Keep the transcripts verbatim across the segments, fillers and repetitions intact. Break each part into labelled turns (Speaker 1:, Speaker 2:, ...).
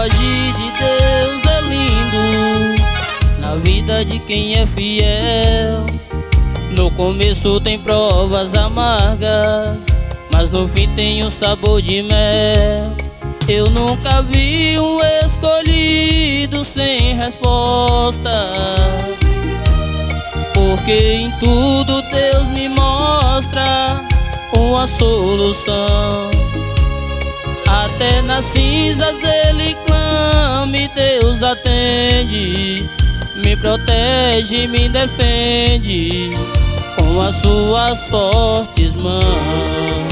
Speaker 1: agir de Deus é lindo na vida de quem é fiel. No começo tem provas amargas, mas no fim tem um sabor de mel. Eu nunca vi um escolhido sem resposta, porque em tudo Deus me mostra uma solução. Até nas cinzas Ele clama e Deus atende, me protege, me defende com as suas fortes mãos.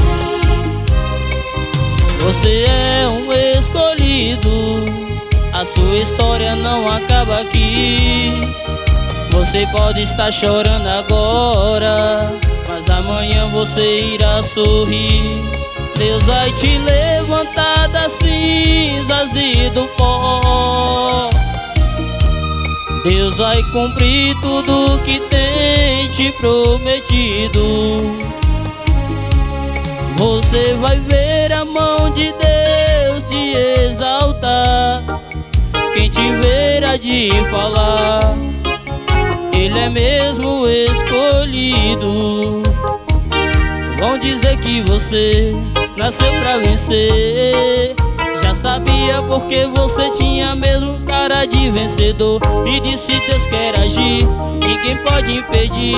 Speaker 1: Você é um escolhido, a sua história não acaba aqui. Você pode estar chorando agora, mas amanhã você irá sorrir. Deus vai te levantar das cinzas e do pó. Deus vai cumprir tudo que tem te prometido. Você vai ver a mão de Deus te exaltar. Quem te ver há de falar, Ele é mesmo escolhido. Vão dizer que você nasceu pra vencer. Já sabia porque você tinha mesmo cara de vencedor. E disse Deus quer agir, ninguém pode impedir.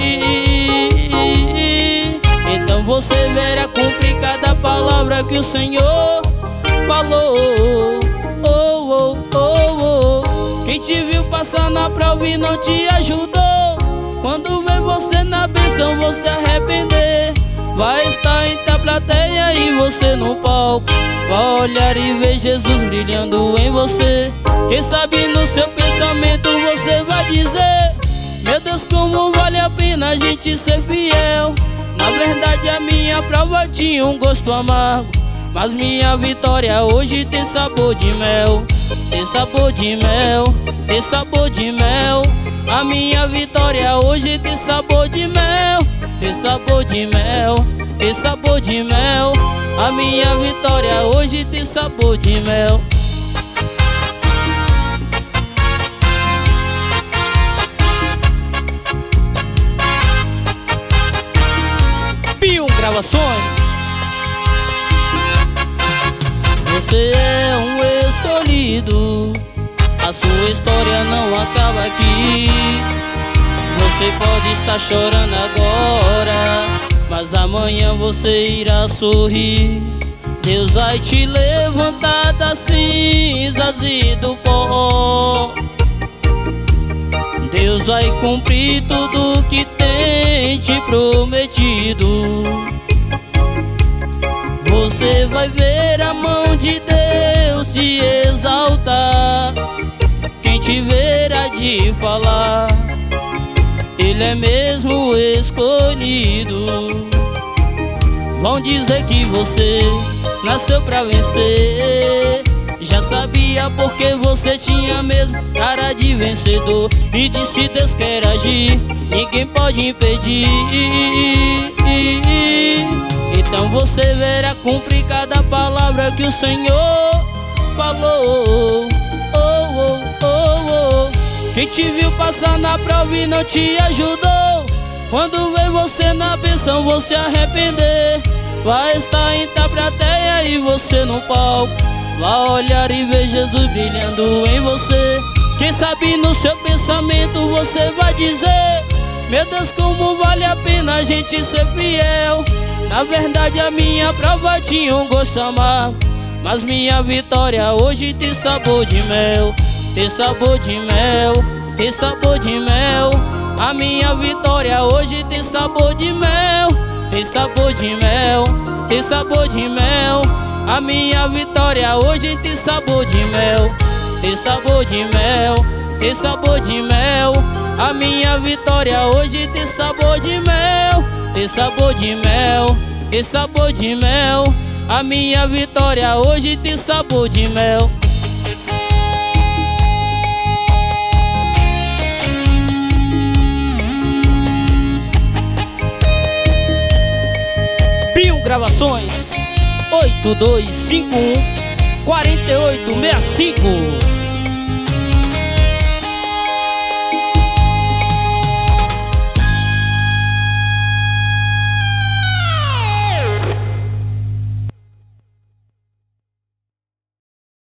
Speaker 1: Então você verá cumprir cada palavra que o Senhor falou. Oh, oh, oh, oh. Quem te viu passar na prova e não te ajudou, quando vê você na bênção vão se arrepender. Vai estar entre a plateia e você no palco, vai olhar e ver Jesus brilhando em você. Quem sabe no seu pensamento você vai dizer: meu Deus, como vale a pena a gente ser fiel. Na verdade a minha prova tinha um gosto amargo, mas minha vitória hoje tem sabor de mel. Tem sabor de mel, tem sabor de mel. A minha vitória hoje tem sabor de mel. Tem sabor de mel, tem sabor de mel. A minha vitória hoje tem sabor de mel. Pium Gravações. Você é um escolhido, a sua história não acaba aqui. Você pode estar chorando agora, mas amanhã você irá sorrir. Deus vai te levantar das cinzas e do pó. Deus vai cumprir tudo que tem te prometido. Você vai ver a mão de Deus te exaltar. Quem te ver há de falar, Ele é mesmo escolhido. Vão dizer que você nasceu pra vencer. Já sabia porque você tinha mesmo cara de vencedor. E disse Deus quer agir, ninguém pode impedir. Então você verá cumprir cada palavra que o Senhor falou. Oh, oh, oh, oh. Quem te viu passar na prova e não te ajudou, quando vê você na bênção vão se arrepender. Vai estar entre a plateia e você no palco, vai olhar e ver Jesus brilhando em você. Quem sabe no seu pensamento você vai dizer: meu Deus, como vale a pena a gente ser fiel. Na verdade a minha prova tinha um gosto amargo, mas minha vitória hoje tem sabor de mel. Tem sabor de mel, tem sabor de mel. A minha vitória hoje tem sabor de mel. Tem sabor de mel, tem sabor de mel. A minha vitória hoje tem sabor de mel. Tem sabor de mel, tem sabor de mel. A minha vitória hoje tem sabor de mel. Tem sabor de mel, tem sabor de mel. A minha vitória hoje tem sabor de mel. Pium Gravações oito dois cinco um quarenta e oito sessenta e cinco.